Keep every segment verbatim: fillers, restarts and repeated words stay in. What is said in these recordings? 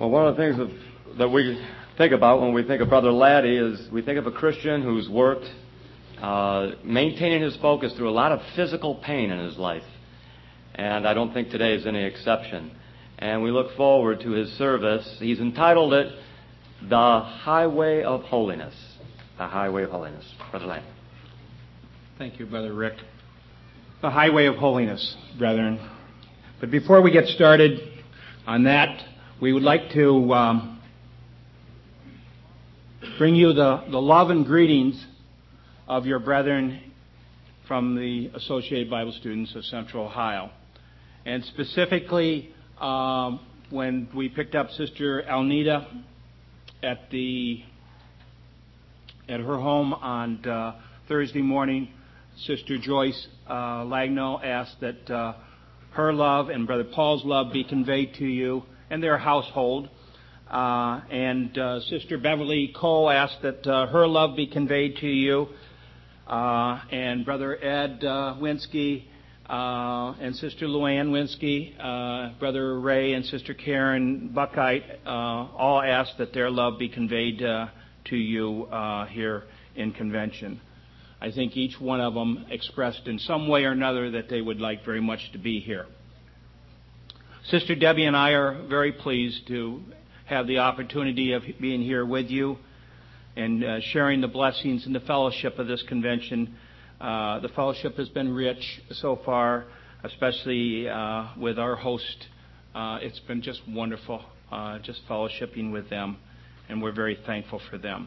Well, one of the things that, that we think about when we think of Brother Laddie is we think of a Christian who's worked, uh, maintaining his focus through a lot of physical pain in his life. And I don't think today is any exception. And we look forward to his service. He's entitled it, The Highway of Holiness. The Highway of Holiness. Brother Laddie. Thank you, Brother Rick. The Highway of Holiness, brethren. But before we get started on that, we would like to um, bring you the, the love and greetings of your brethren from the Associated Bible Students of Central Ohio. And specifically, um, when we picked up Sister Alnita at the at her home on uh, Thursday morning, Sister Joyce uh, Lagno asked that uh, her love and Brother Paul's love be conveyed to you and their household. Uh, and uh, Sister Beverly Cole asked that uh, her love be conveyed to you. Uh, and Brother Ed uh, Winsky uh, and Sister Luann Winsky, uh, Brother Ray and Sister Karen Buckite, uh, all asked that their love be conveyed uh, to you uh, here in convention. I think each one of them expressed in some way or another that they would like very much to be here. Sister Debbie and I are very pleased to have the opportunity of being here with you and uh, sharing the blessings and the fellowship of this convention. Uh, the fellowship has been rich so far, especially uh, with our host. Uh, it's been just wonderful, uh, just fellowshipping with them, and we're very thankful for them.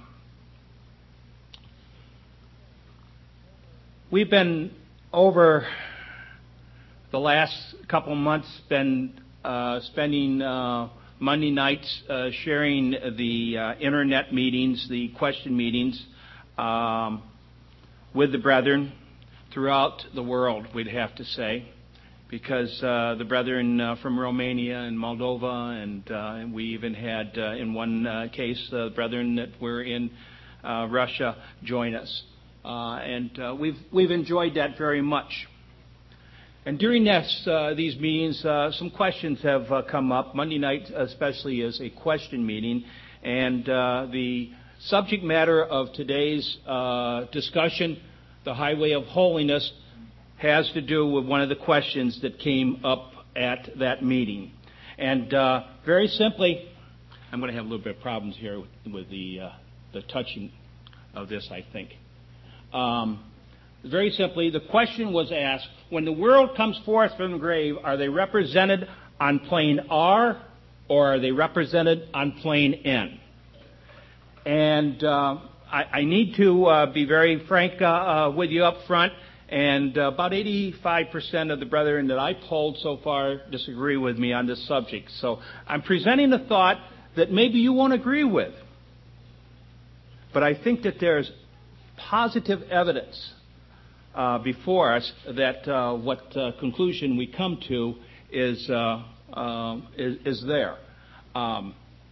We've been, over the last couple months, been uh, spending uh, Monday nights uh, sharing the uh, internet meetings, the question meetings, um, with the brethren throughout the world, we'd have to say, because uh, the brethren uh, from Romania and Moldova, and uh, we even had, uh, in one uh, case, the brethren that were in uh, Russia join us. Uh, and uh, we've we've enjoyed that very much. And during this, uh, these meetings, uh, some questions have uh, come up. Monday night especially is a question meeting. And uh, the subject matter of today's uh, discussion, the Highway of Holiness, has to do with one of the questions that came up at that meeting. And uh, very simply, I'm going to have a little bit of problems here with, with the, uh, the touching of this, I think. Um, very simply, the question was asked, when the world comes forth from the grave, are they represented on plane R or are they represented on plane N? And uh, I, I need to uh, be very frank uh, uh, with you up front, and uh, about eighty-five percent of the brethren that I polled so far disagree with me on this subject. So I'm presenting a thought that maybe you won't agree with. But I think that there's positive evidence uh, before us that uh, what uh, conclusion we come to is uh, uh, is, is there. Um,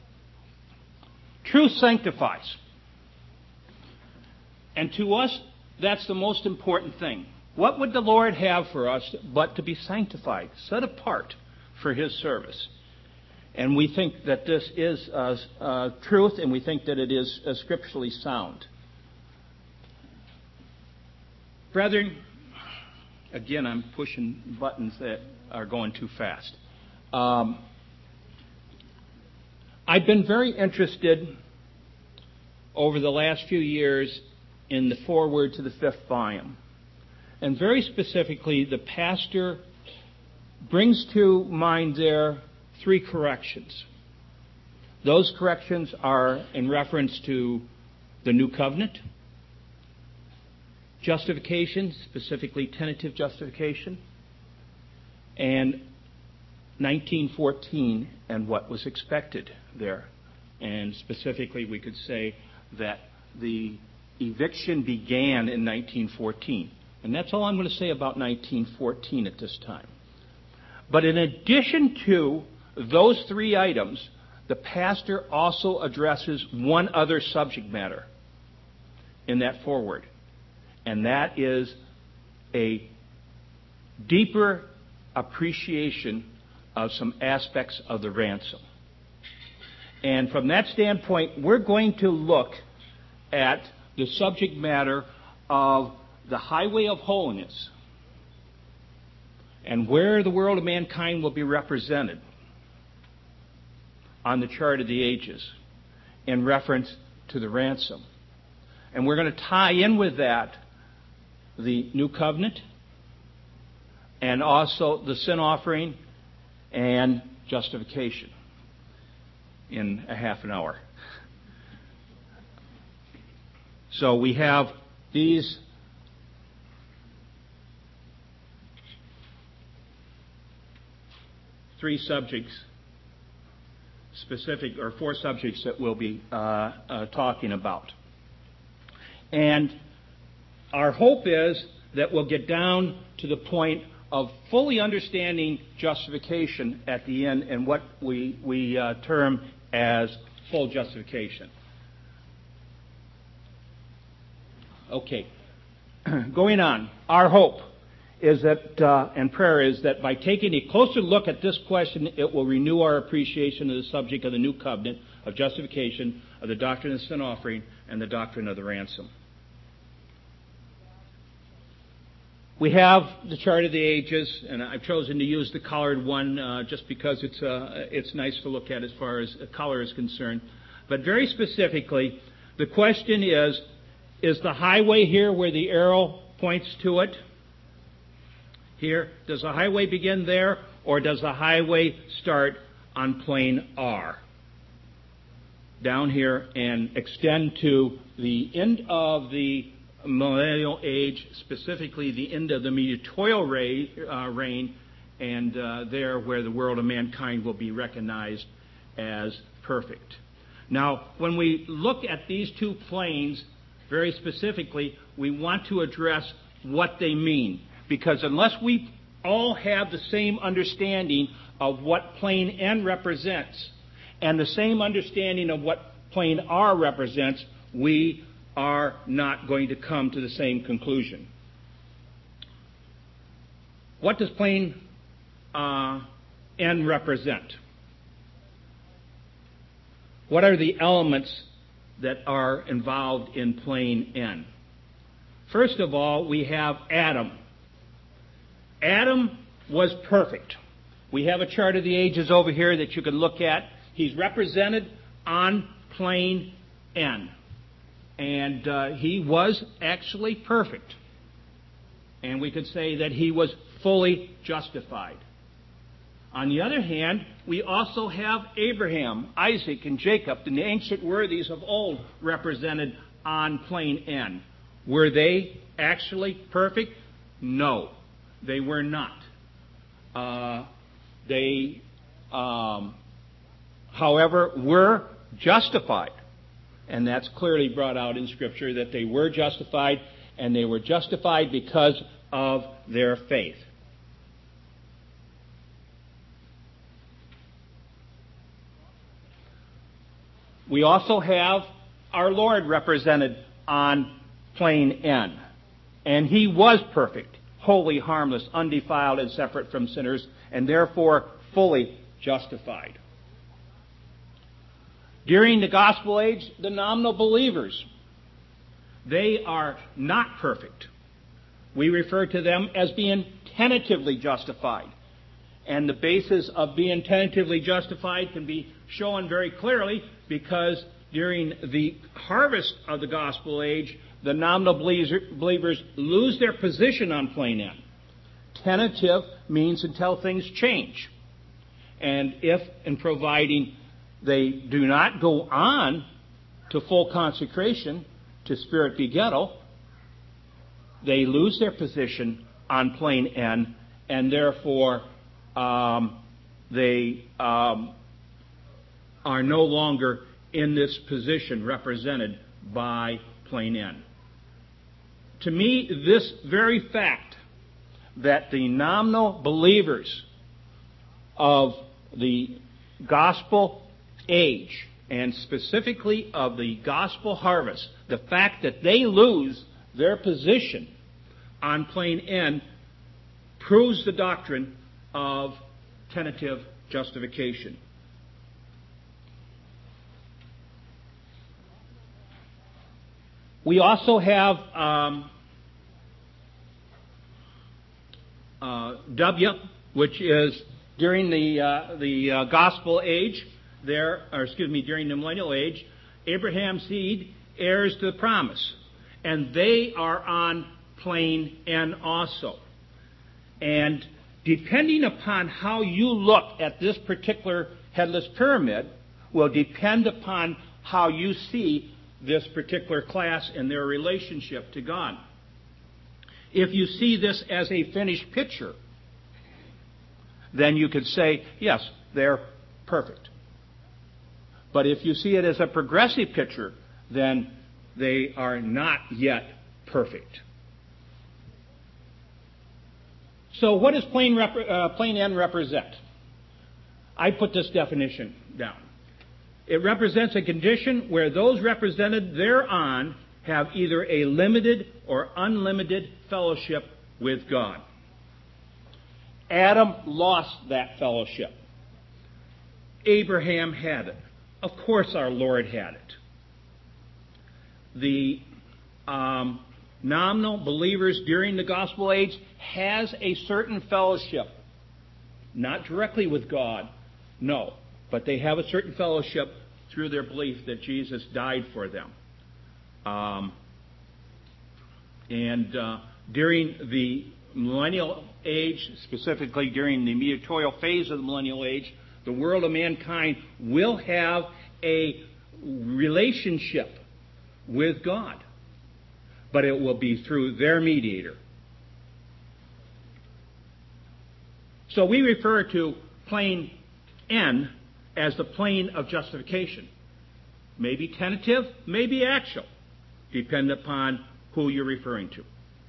truth sanctifies, and to us, that's the most important thing. What would the Lord have for us but to be sanctified, set apart for His service? And we think that this is uh, uh, truth, and we think that it is uh, scripturally sound. Brethren, again, I'm pushing buttons that are going too fast. Um, I've been very interested over the last few years in the foreword to the fifth volume. And very specifically, the pastor brings to mind there three corrections. Those corrections are in reference to the New Covenant, justification, specifically tentative justification, and nineteen fourteen and what was expected there. And specifically, we could say that the eviction began in nineteen fourteen. And that's all I'm going to say about nineteen fourteen at this time. But in addition to those three items, the pastor also addresses one other subject matter in that foreword. And that is a deeper appreciation of some aspects of the ransom. And from that standpoint, we're going to look at the subject matter of the highway of holiness and where the world of mankind will be represented on the chart of the ages in reference to the ransom. And we're going to tie in with that the new covenant and also the sin offering and justification in a half an hour. So we have these three subjects, specific, or four subjects that we'll be uh, uh, talking about. And our hope is that we'll get down to the point of fully understanding justification at the end and what we, we uh, term as full justification. Okay. Going on, our hope is that, uh, and prayer is that by taking a closer look at this question, it will renew our appreciation of the subject of the new covenant, of justification, of the doctrine of sin offering, and the doctrine of the ransom. We have the chart of the ages, and I've chosen to use the colored one uh, just because it's uh, it's nice to look at as far as color is concerned. But very specifically, the question is, is the highway here where the arrow points to it? Here, does the highway begin there, or does the highway start on plane R? Down here and extend to the end of the millennial age, specifically the end of the mediatorial reign, uh, reign and uh, there where the world of mankind will be recognized as perfect. Now, when we look at these two planes, very specifically, we want to address what they mean. Because unless we all have the same understanding of what plane N represents and the same understanding of what plane R represents, we are not going to come to the same conclusion. What does plane uh, N represent? What are the elements that are involved in plane N? First of all, we have Adam. Adam was perfect. We have a chart of the ages over here that you can look at. He's represented on plane N. And uh, he was actually perfect. And we could say that he was fully justified. On the other hand, we also have Abraham, Isaac, and Jacob, the ancient worthies of old, represented on plane N. Were they actually perfect? No, they were not. Uh, they, um, however, were justified. And that's clearly brought out in Scripture that they were justified, and they were justified because of their faith. We also have our Lord represented on plane N. And he was perfect, holy, harmless, undefiled, and separate from sinners, and therefore fully justified. During the gospel age, the nominal believers, they are not perfect. We refer to them as being tentatively justified. And the basis of being tentatively justified can be shown very clearly because during the harvest of the gospel age, the nominal believers lose their position on plane N. Tentative means until things change. And if, in providing, they do not go on to full consecration, to spirit begettal, they lose their position on plane N, and therefore um, they um, are no longer in this position represented by plane N. To me, this very fact that the nominal believers of the gospel age, and specifically of the gospel harvest, the fact that they lose their position on plane N proves the doctrine of tentative justification. We also have um, uh, W, which is during the uh, the uh, gospel age, there, or excuse me, during the millennial age, Abraham's seed heirs to the promise, and they are on plane N also. And depending upon how you look at this particular headless pyramid, will depend upon how you see this particular class and their relationship to God. If you see this as a finished picture, then you could say, yes, they're perfect. But if you see it as a progressive picture, then they are not yet perfect. So what does plane, rep- uh, plane N represent? I put this definition down. It represents a condition where those represented thereon have either a limited or unlimited fellowship with God. Adam lost that fellowship. Abraham had it. Of course our Lord had it. The um, nominal believers during the gospel age has a certain fellowship. Not directly with God, no. But they have a certain fellowship through their belief that Jesus died for them. Um, and uh, during the millennial age, specifically during the mediatorial phase of the millennial age, the world of mankind will have a relationship with God. But it will be through their mediator. So we refer to plane N as the plane of justification. Maybe tentative, maybe actual, depending upon who you're referring to.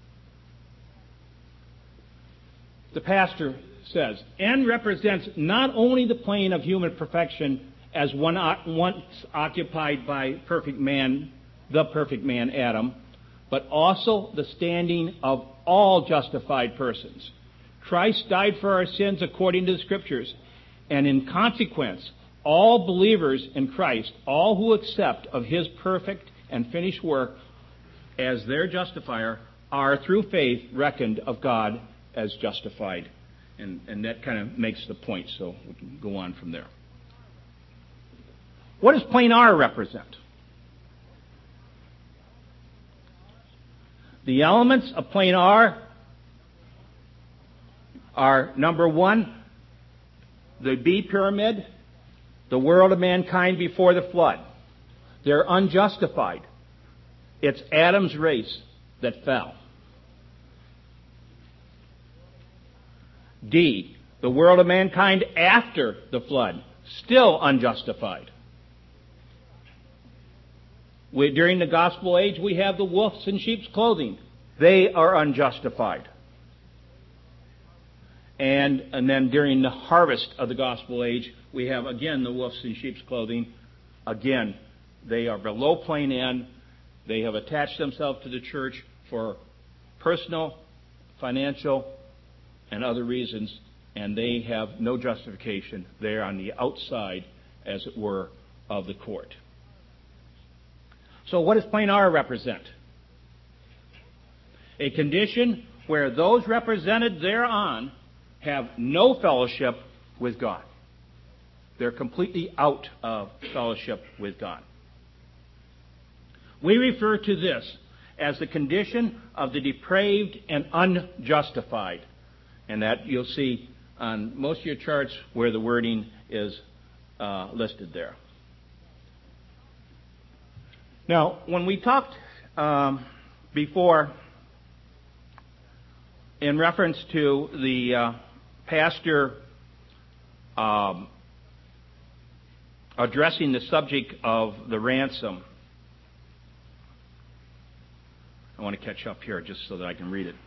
The pastor says, N represents not only the plane of human perfection as one once occupied by perfect man, the perfect man Adam, but also the standing of all justified persons. Christ died for our sins according to the Scriptures, and in consequence, all believers in Christ, all who accept of His perfect and finished work as their justifier, are through faith reckoned of God as justified. And, and that kind of makes the point, so we can go on from there. What does plane R represent? The elements of plane R are, number one, the B pyramid, the world of mankind before the flood. They're unjustified. It's Adam's race that fell. D, the world of mankind after the flood, still unjustified. We, during the gospel age, we have the wolves in sheep's clothing. They are unjustified. And, and then during the harvest of the gospel age, we have again the wolves in sheep's clothing. Again, they are below plane N. They have attached themselves to the church for personal, financial, and other reasons, and they have no justification. They are on the outside, as it were, of the court. So what does plane R represent? A condition where those represented thereon have no fellowship with God. They're completely out of fellowship with God. We refer to this as the condition of the depraved and unjustified. And that you'll see on most of your charts where the wording is uh, listed there. Now, when we talked um, before in reference to the uh, pastor um, addressing the subject of the ransom, I want to catch up here just so that I can read it.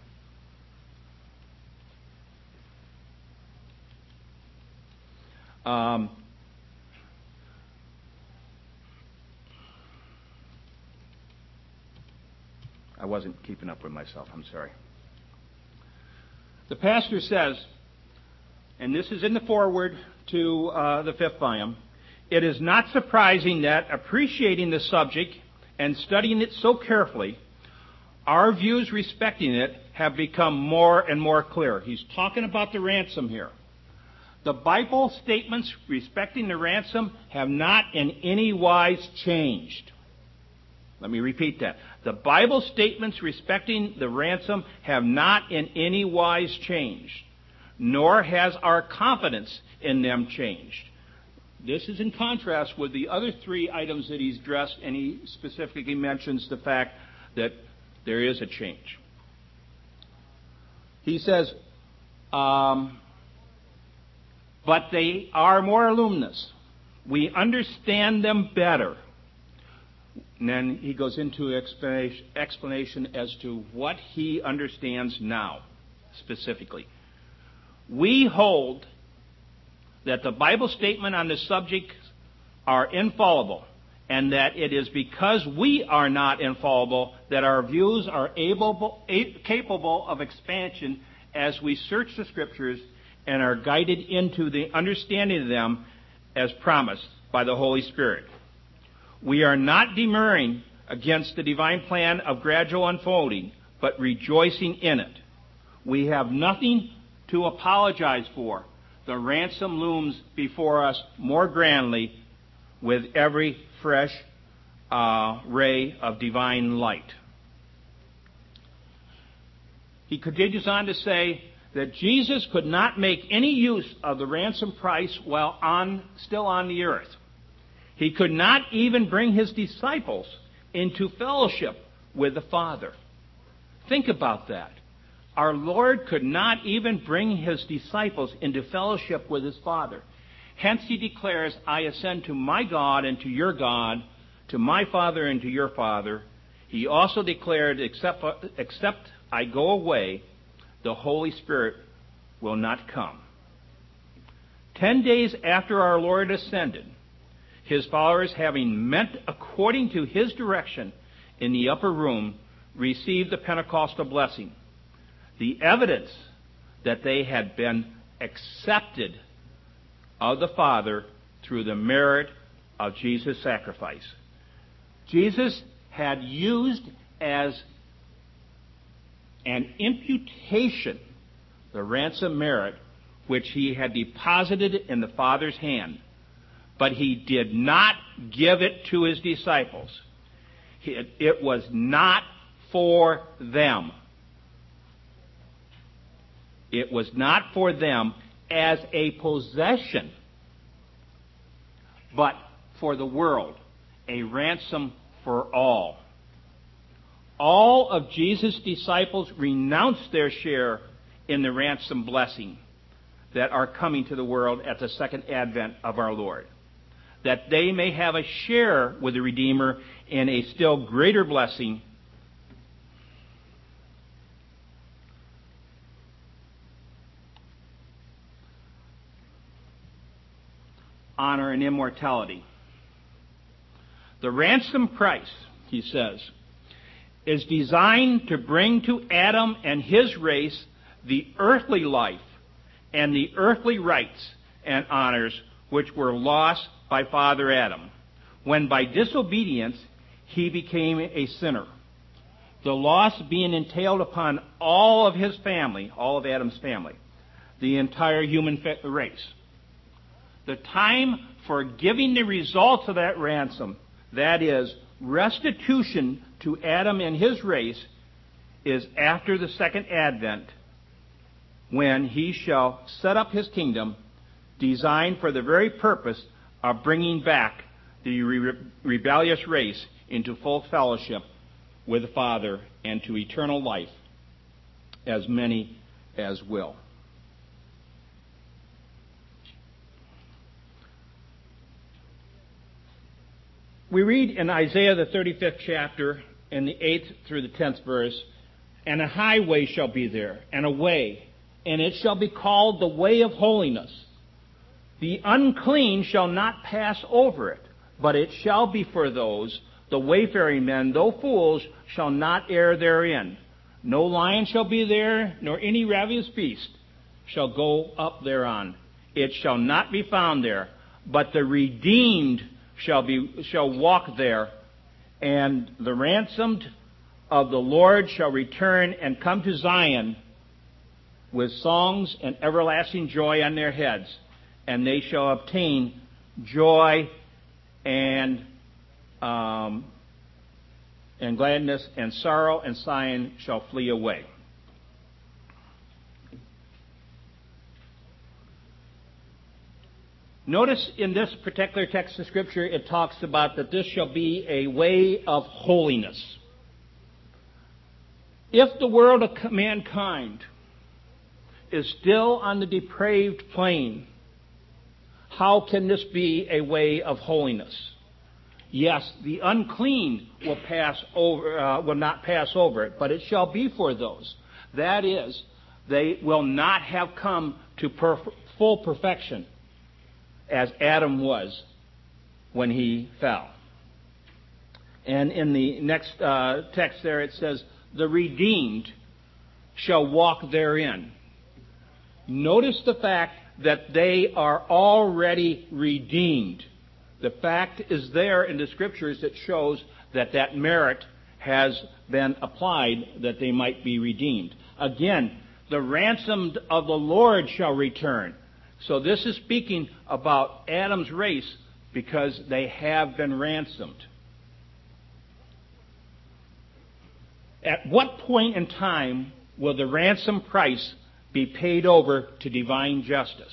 Um, I wasn't keeping up with myself. I'm sorry. The pastor says, and this is in the foreword to uh, the fifth volume, it is not surprising that appreciating the subject and studying it so carefully, our views respecting it have become more and more clear. He's talking about the ransom here. The Bible statements respecting the ransom have not in any wise changed. Let me repeat that. The Bible statements respecting the ransom have not in any wise changed, nor has our confidence in them changed. This is in contrast with the other three items that he's addressed, and he specifically mentions the fact that there is a change. He says, um, but they are more luminous. We understand them better. And then he goes into explanation, explanation as to what he understands now, specifically. We hold that the Bible statement on this subject are infallible, and that it is because we are not infallible that our views are able, capable of expansion as we search the Scriptures and are guided into the understanding of them as promised by the Holy Spirit. We are not demurring against the divine plan of gradual unfolding, but rejoicing in it. We have nothing to apologize for. The ransom looms before us more grandly with every fresh uh, ray of divine light. He continues on to say that Jesus could not make any use of the ransom price while on, still on the earth. He could not even bring his disciples into fellowship with the Father. Think about that. Our Lord could not even bring his disciples into fellowship with his Father. Hence he declares, I ascend to my God and to your God, to my Father and to your Father. He also declared, except, except I go away, the Holy Spirit will not come. Ten days after our Lord ascended, his followers, having met according to his direction in the upper room, received the Pentecostal blessing, the evidence that they had been accepted of the Father through the merit of Jesus' sacrifice. Jesus had used as an imputation the ransom merit which he had deposited in the Father's hand, but he did not give it to his disciples. It, it was not for them. It was not for them as a possession, but for the world, a ransom for all. All of Jesus' disciples renounced their share in the ransom blessing that are coming to the world at the second advent of our Lord, that they may have a share with the Redeemer in a still greater blessing, honor, and immortality. The ransom price, he says, is designed to bring to Adam and his race the earthly life and the earthly rights and honors which were lost by Father Adam, when by disobedience he became a sinner. The loss being entailed upon all of his family, all of Adam's family, the entire human race. The time for giving the results of that ransom, that is, restitution to Adam and his race, is after the second advent, when he shall set up his kingdom, designed for the very purpose of bringing back the re- rebellious race into full fellowship with the Father and to eternal life, as many as will. We read in Isaiah the thirty-fifth chapter, in the eighth through the tenth verse, and a highway shall be there, and a way, and it shall be called the way of holiness. The unclean shall not pass over it, but it shall be for those, the wayfaring men, though fools, shall not err therein. No lion shall be there, nor any ravenous beast shall go up thereon. It shall not be found there, but the redeemed shall be shall walk there, And the ransomed of the Lord shall return and come to Zion with songs and everlasting joy on their heads, and they shall obtain joy and um, and gladness, and sorrow and sighing shall flee away. Notice in this particular text of Scripture, it talks about that this shall be a way of holiness. If the world of mankind is still on the depraved plane, how can this be a way of holiness? Yes, the unclean will pass over, uh, will not pass over it, but it shall be for those. That is, they will not have come to perf- full perfection as Adam was when he fell. And in the next uh, text there it says, the redeemed shall walk therein. Notice the fact that they are already redeemed. The fact is there in the Scriptures that shows that that merit has been applied that they might be redeemed. Again, the ransomed of the Lord shall return. So this is speaking about Adam's race because they have been ransomed. At what point in time will the ransom price be paid over to divine justice?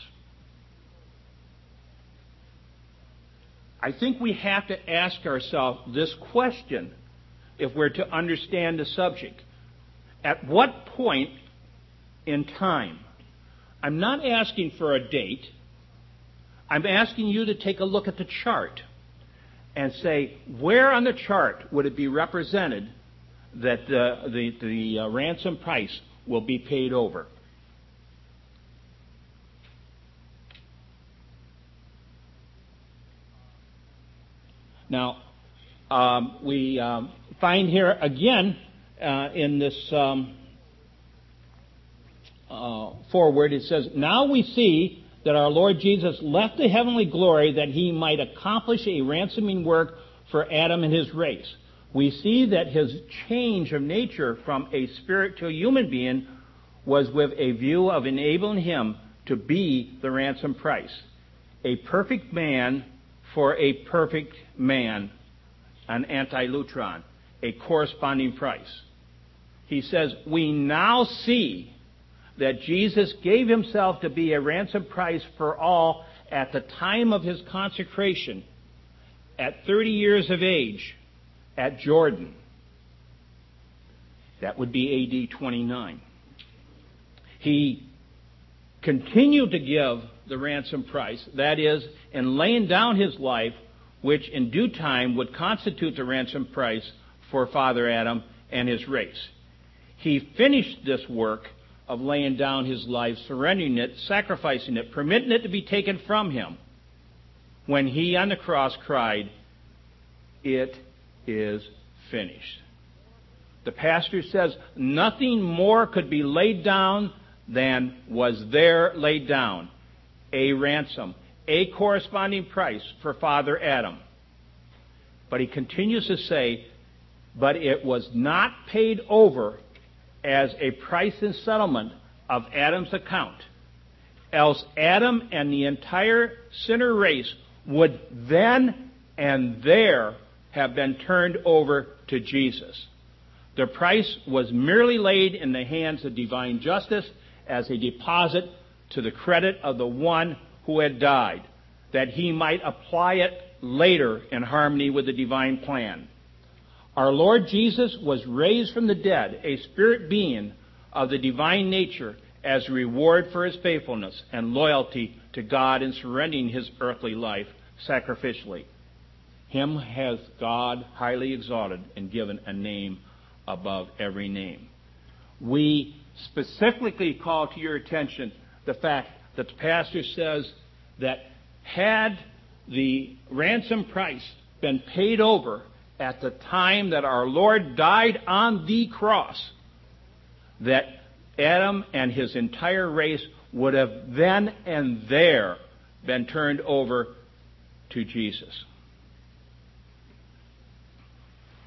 I think we have to ask ourselves this question if we're to understand the subject. At what point in time? I'm not asking for a date. I'm asking you to take a look at the chart and say, where on the chart would it be represented that the, the, the uh, ransom price will be paid over? Now, um, we um, find here again uh, in this um, uh, forward, it says, now we see that our Lord Jesus left the heavenly glory that he might accomplish a ransoming work for Adam and his race. We see that his change of nature from a spirit to a human being was with a view of enabling him to be the ransom price. A perfect man for a perfect man, an antilutron, a corresponding price. He says, we now see that Jesus gave himself to be a ransom price for all at the time of his consecration, at thirty years of age, at Jordan. That would be A D twenty-nine. He continued to give the ransom price, that is, in laying down his life, which in due time would constitute the ransom price for Father Adam and his race. He finished this work of laying down his life, surrendering it, sacrificing it, permitting it to be taken from him, when he on the cross cried, it is finished. The pastor says nothing more could be laid down than was there laid down. A ransom, a corresponding price for Father Adam. But he continues to say, but it was not paid over as a price and settlement of Adam's account, else Adam and the entire sinner race would then and there have been turned over to Jesus. The price was merely laid in the hands of divine justice as a deposit to the credit of the one who had died, that he might apply it later in harmony with the divine plan. Our Lord Jesus was raised from the dead, a spirit being of the divine nature, as a reward for his faithfulness and loyalty to God in surrendering his earthly life sacrificially. Him has God highly exalted and given a name above every name. We specifically call to your attention the fact that the pastor says that had the ransom price been paid over at the time that our Lord died on the cross, that Adam and his entire race would have then and there been turned over to Jesus.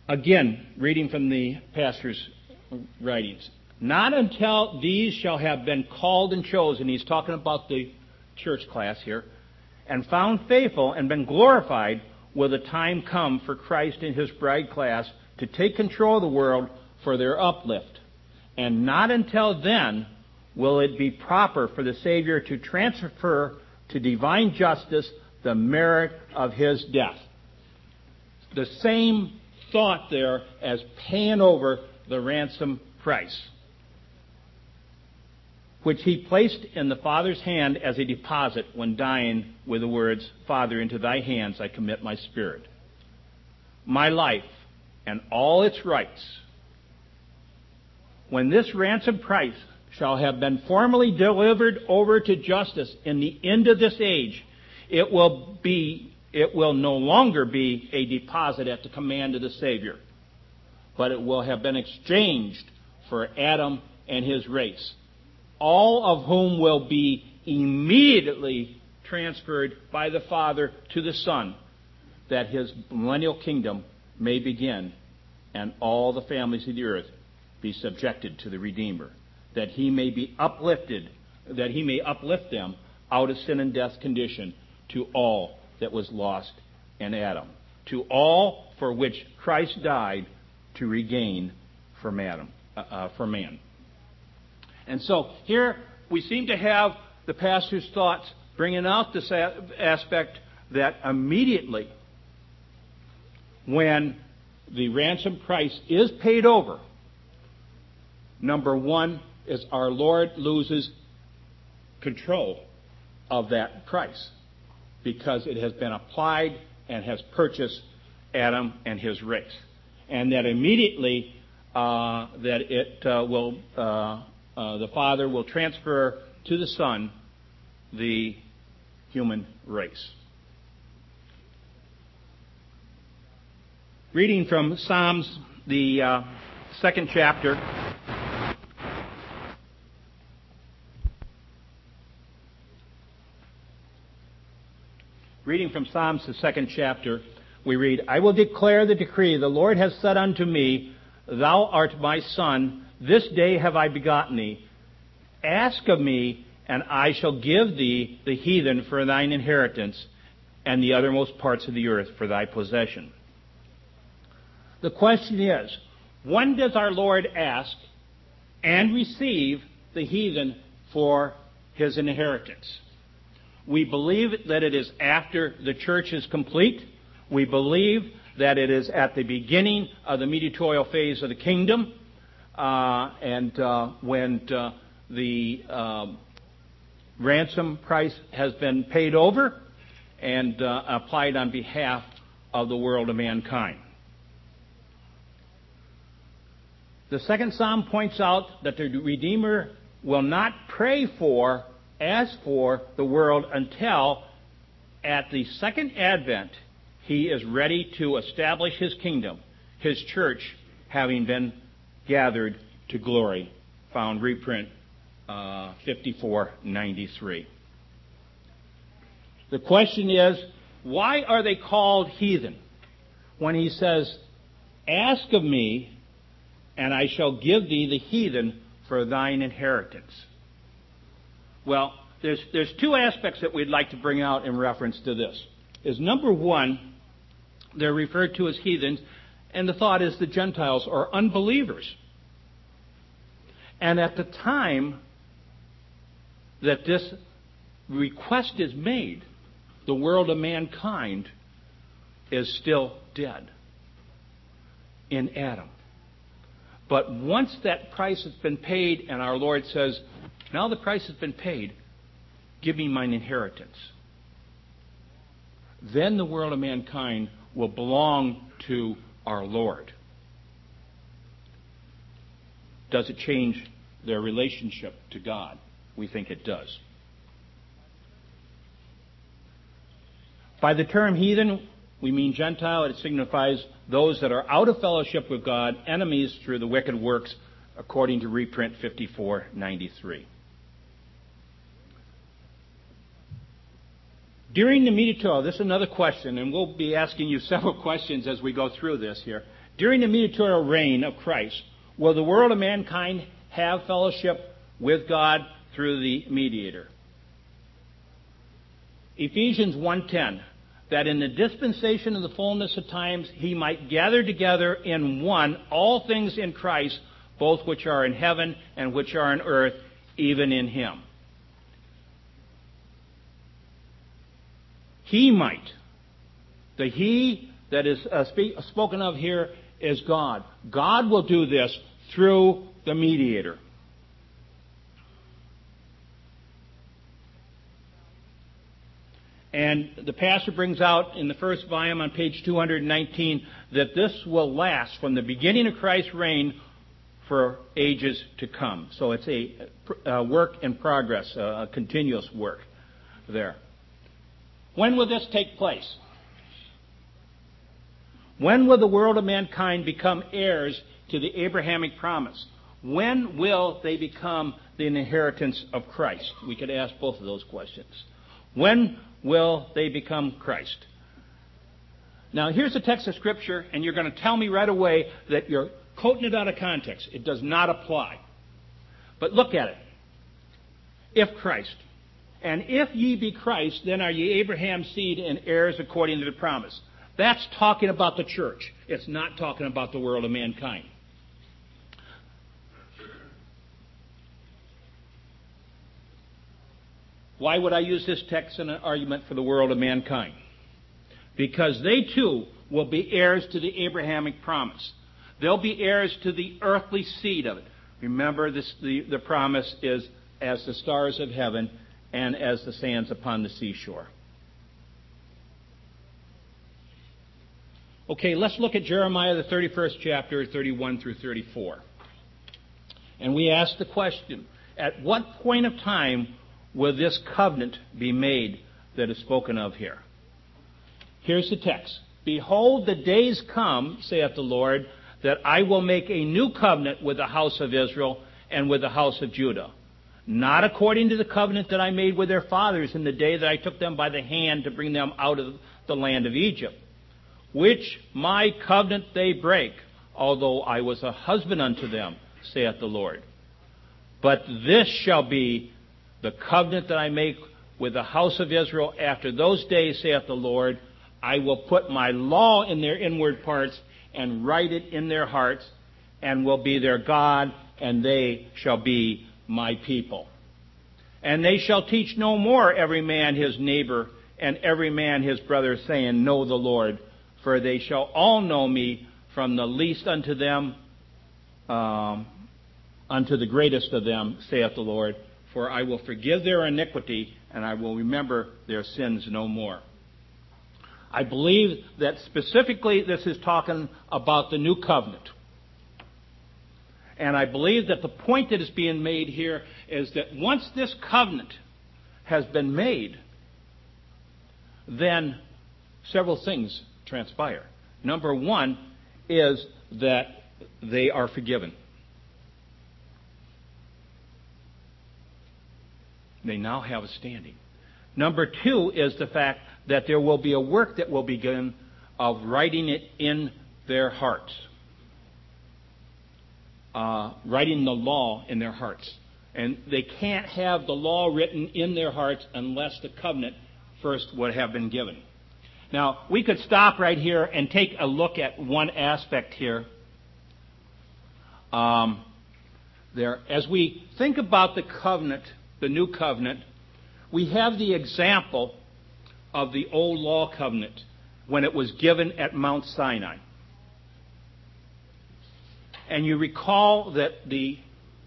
Again, reading from the pastor's writings. Not until these shall have been called and chosen, he's talking about the church class here, and found faithful and been glorified, will the time come for Christ and his bride class to take control of the world for their uplift. And not until then will it be proper for the Savior to transfer to divine justice the merit of his death. The same thought there as paying over the ransom price, which he placed in the Father's hand as a deposit when dying with the words, Father, into thy hands I commit my spirit. My life and all its rights. When this ransom price shall have been formally delivered over to justice in the end of this age, it will be, it will no longer be a deposit at the command of the Savior, but it will have been exchanged for Adam and his race, all of whom will be immediately transferred by the Father to the Son, that his millennial kingdom may begin, and all the families of the earth be subjected to the Redeemer, that he may be uplifted, that he may uplift them out of sin and death condition to all that was lost in Adam, to all for which Christ died to regain for man. Uh, uh, for man. And so here we seem to have the pastor's thoughts bringing out this aspect that immediately when the ransom price is paid over, number one is our Lord loses control of that price because it has been applied and has purchased Adam and his race. And that immediately uh, that it uh, will, uh, uh, the Father will transfer to the Son the human race. Reading from Psalms, the uh, second chapter. Reading from Psalms, the second chapter, we read, I will declare the decree. The Lord has said unto me, Thou art my son. This day have I begotten thee. Ask of me, and I shall give thee the heathen for thine inheritance, and the uttermost parts of the earth for thy possession. The question is, when does our Lord ask and receive the heathen for his inheritance? We believe that it is after the church is complete. We believe that it is at the beginning of the mediatorial phase of the kingdom, uh, and uh, when uh, the um, ransom price has been paid over and uh, applied on behalf of the world of mankind. The second psalm points out that the Redeemer will not pray for, as for the world until at the second advent he is ready to establish his kingdom, his church having been gathered to glory. Found reprint uh, fifty-four ninety-three. The question is, why are they called heathen? When he says, ask of me, and I shall give thee the heathen for thine inheritance. Well, there's there's two aspects that we'd like to bring out in reference to this. Is number one, they're referred to as heathens, and the thought is the Gentiles or unbelievers. And at the time that this request is made, the world of mankind is still dead in Adam. But once that price has been paid and our Lord says, now the price has been paid, give me mine inheritance, then the world of mankind will belong to our Lord. Does it change their relationship to God? We think it does. By the term heathen, we mean Gentile. It signifies those that are out of fellowship with God, enemies through the wicked works, according to reprint fifty-four ninety-three. During the mediatorial, this is another question, and we'll be asking you several questions as we go through this here. During the mediatorial reign of Christ, will the world of mankind have fellowship with God through the mediator? Ephesians one ten, that in the dispensation of the fullness of times he might gather together in one all things in Christ, both which are in heaven and which are on earth, even in him. He might. The he that is uh, speak, spoken of here is God. God will do this through the mediator. And the pastor brings out in the first volume on page two hundred nineteen that this will last from the beginning of Christ's reign for ages to come. So it's a, a work in progress, a, a continuous work there. When will this take place? When will the world of mankind become heirs to the Abrahamic promise? When will they become the inheritance of Christ? We could ask both of those questions. When will they become Christ? Now, here's a text of Scripture, and you're going to tell me right away that you're quoting it out of context. It does not apply. But look at it. If Christ. And if ye be Christ, then are ye Abraham's seed and heirs according to the promise. That's talking about the church. It's not talking about the world of mankind. Why would I use this text in an argument for the world of mankind? Because they too will be heirs to the Abrahamic promise. They'll be heirs to the earthly seed of it. Remember, this, the, the promise is as the stars of heaven and as the sands upon the seashore. Okay, let's look at Jeremiah, the thirty-first chapter, thirty-one through thirty-four. And we ask the question, at what point of time will this covenant be made that is spoken of here? Here's the text. Behold, the days come, saith the Lord, that I will make a new covenant with the house of Israel and with the house of Judah, not according to the covenant that I made with their fathers in the day that I took them by the hand to bring them out of the land of Egypt, which my covenant they break, although I was a husband unto them, saith the Lord. But this shall be the covenant that I make with the house of Israel after those days, saith the Lord. I will put my law in their inward parts and write it in their hearts, and will be their God, and they shall be my people. And they shall teach no more every man his neighbor and every man his brother, saying, Know the Lord. For they shall all know me, from the least unto them, um, unto the greatest of them, saith the Lord. For I will forgive their iniquity, and I will remember their sins no more. I believe that specifically this is talking about the new covenant. And I believe that the point that is being made here is that once this covenant has been made, then several things transpire. Number one is that they are forgiven. They now have a standing. Number two is the fact that there will be a work that will begin of writing it in their hearts. Uh, writing the law in their hearts. And they can't have the law written in their hearts unless the covenant first would have been given. Now, we could stop right here and take a look at one aspect here. Um, there, as we think about the covenant, the new covenant, we have the example of the old law covenant when it was given at Mount Sinai. And you recall that the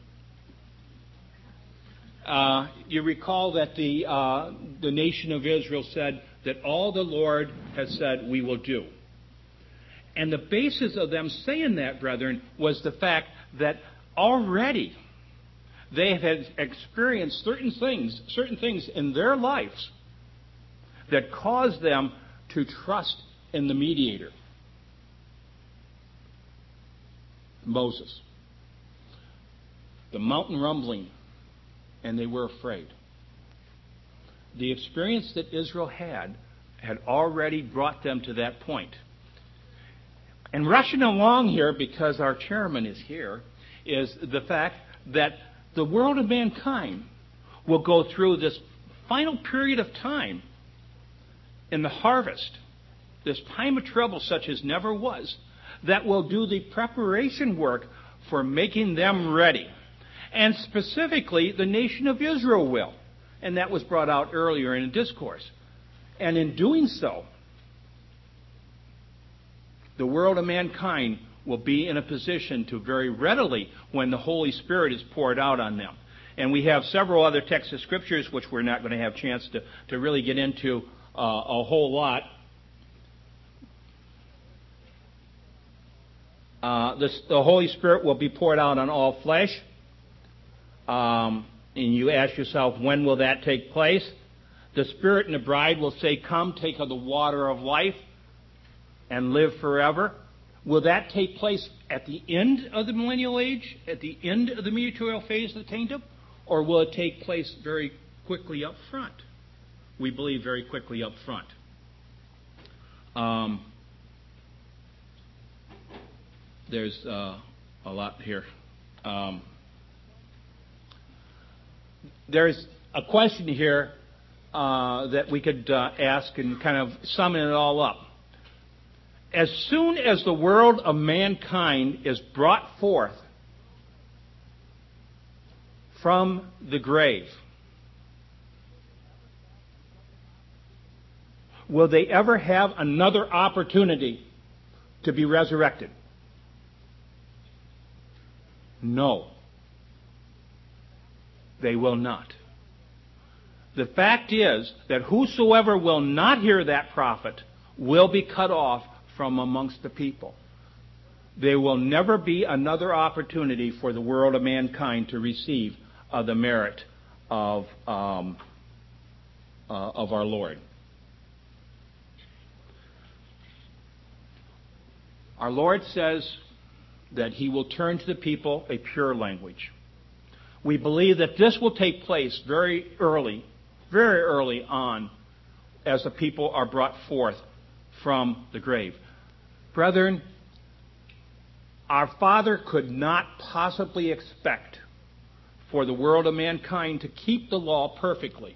uh, you recall that the uh, the nation of Israel said that all the Lord has said we will do. And the basis of them saying that, brethren, was the fact that already they had experienced certain things, certain things in their lives that caused them to trust in the mediator, Moses. The mountain rumbling, and they were afraid. The experience that Israel had had already brought them to that point. And rushing along here, because our chairman is here, is the fact that the world of mankind will go through this final period of time in the harvest, this time of trouble such as never was, that will do the preparation work for making them ready. And specifically, the nation of Israel will. And that was brought out earlier in a discourse. And in doing so, the world of mankind will be in a position to very readily, when the Holy Spirit is poured out on them. And we have several other texts of scriptures which we're not going to have a chance to, to really get into uh, a whole lot. Uh, this, the Holy Spirit will be poured out on all flesh. Um, and you ask yourself, when will that take place? The Spirit and the bride will say, "Come, take of the water of life and live forever." Will that take place at the end of the millennial age, at the end of the mediatorial phase of the kingdom? Or will it take place very quickly up front? We believe very quickly up front. Um, there's uh, a lot here. Um, there's a question here uh, that we could uh, ask and kind of sum it all up. As soon as the world of mankind is brought forth from the grave, will they ever have another opportunity to be resurrected? No. They will not. The fact is that whosoever will not hear that prophet will be cut off from amongst the people. There will never be another opportunity for the world of mankind to receive uh, the merit of um, uh, of our Lord. Our Lord says that He will turn to the people a pure language. We believe that this will take place very early, very early on, as the people are brought forth from the grave. Brethren, our Father could not possibly expect for the world of mankind to keep the law perfectly,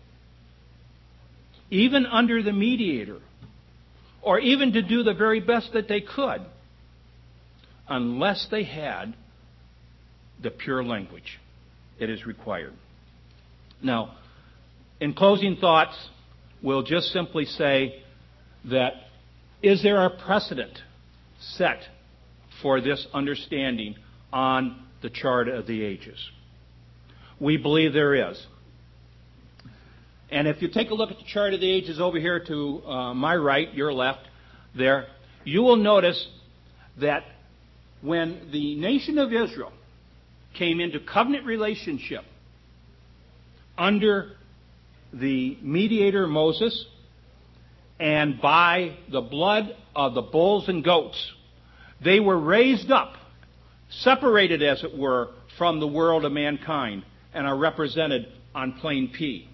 even under the mediator, or even to do the very best that they could, unless they had the pure language that is required. Now, in closing thoughts, we'll just simply say that, is there a precedent set for this understanding on the chart of the ages? We believe there is. And if you take a look at the chart of the ages over here to uh, my right, your left, there, you will notice that when the nation of Israel came into covenant relationship under the mediator Moses, and by the blood of the bulls and goats, they were raised up, separated, as it were, from the world of mankind, and are represented on plane P.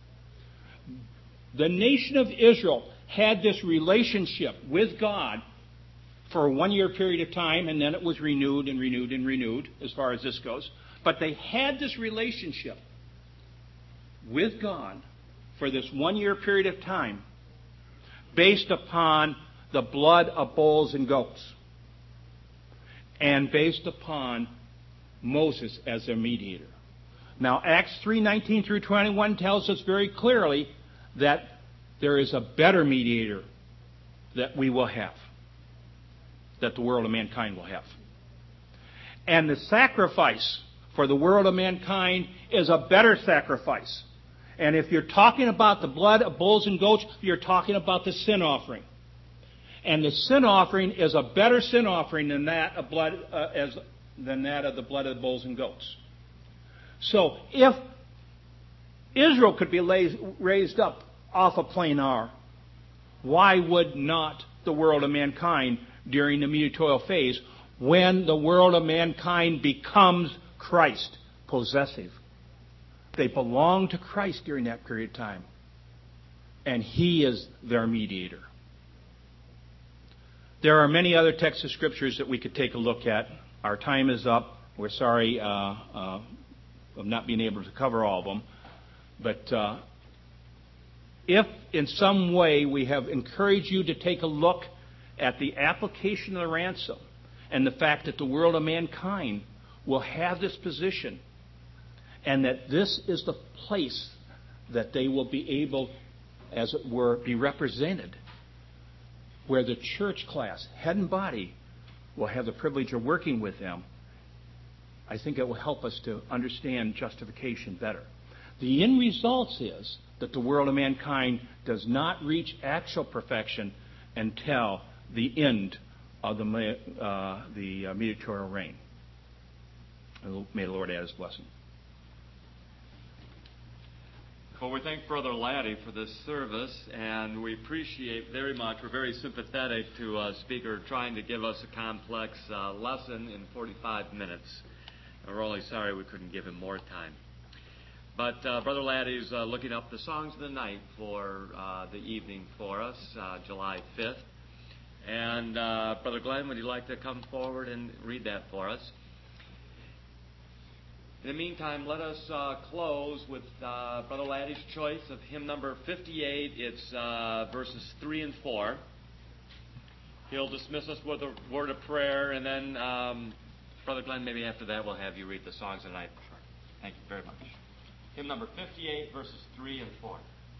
The nation of Israel had this relationship with God for a one-year period of time, and then it was renewed and renewed and renewed, as far as this goes. But they had this relationship with God for this one-year period of time, based upon the blood of bulls and goats, and based upon Moses as their mediator. Now, Acts three nineteen through twenty-one tells us very clearly that there is a better mediator that we will have, that the world of mankind will have. And the sacrifice for the world of mankind is a better sacrifice. And if you're talking about the blood of bulls and goats, you're talking about the sin offering. And the sin offering is a better sin offering than that of blood uh, as than that of the blood of the bulls and goats. So if Israel could be raised, raised up off of plane R, why would not the world of mankind during the mediatorial phase, when the world of mankind becomes Christ possessive? They belong to Christ during that period of time, and He is their mediator. There are many other texts of scriptures that we could take a look at. Our time is up. We're sorry uh, uh, of not being able to cover all of them. But uh, if in some way we have encouraged you to take a look at the application of the ransom and the fact that the world of mankind will have this position and that this is the place that they will be able, as it were, be represented, where the church class, head and body, will have the privilege of working with them, I think it will help us to understand justification better. The end result is that the world of mankind does not reach actual perfection until the end of the, uh, the uh, mediatorial reign. May the Lord add his blessing. Well, we thank Brother Laddie for this service, and we appreciate very much, we're very sympathetic to a speaker trying to give us a complex uh, lesson in forty-five minutes. And we're only sorry we couldn't give him more time. But uh, Brother Laddie's uh, looking up the songs of the night for uh, the evening for us, uh, July fifth. And uh, Brother Glenn, would you like to come forward and read that for us? In the meantime, let us uh, close with uh, Brother Laddie's choice of hymn number fifty-eight. It's uh, verses three and four. He'll dismiss us with a word of prayer, and then um, Brother Glenn, maybe after that we'll have you read the songs of the night. Thank you very much. Hymn number fifty-eight, verses three and four.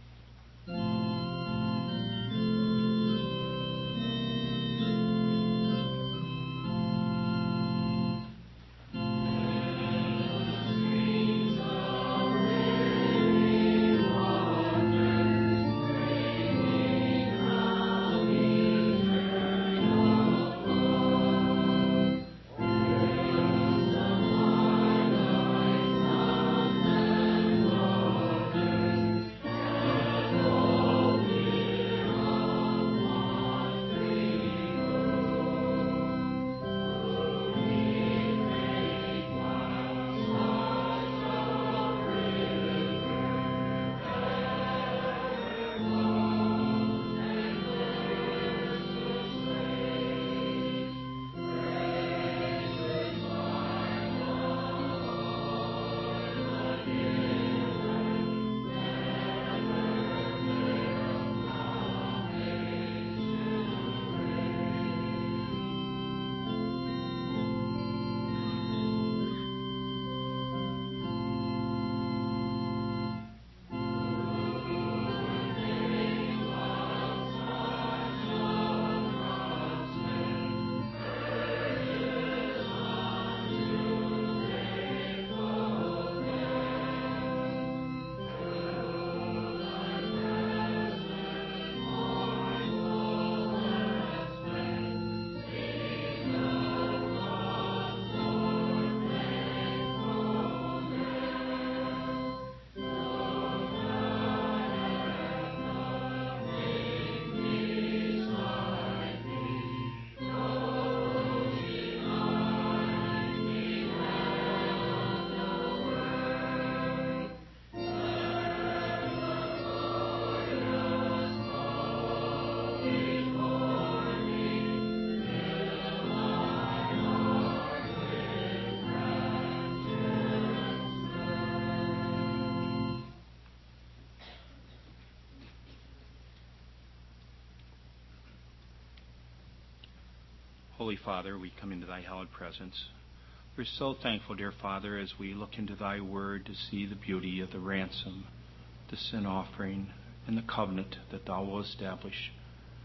Holy Father, we come into thy hallowed presence. We're so thankful, dear Father, as we look into thy word to see the beauty of the ransom, the sin offering, and the covenant that thou wilt establish,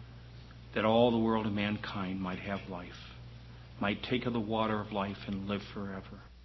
that all the world of mankind might have life, might take of the water of life and live forever.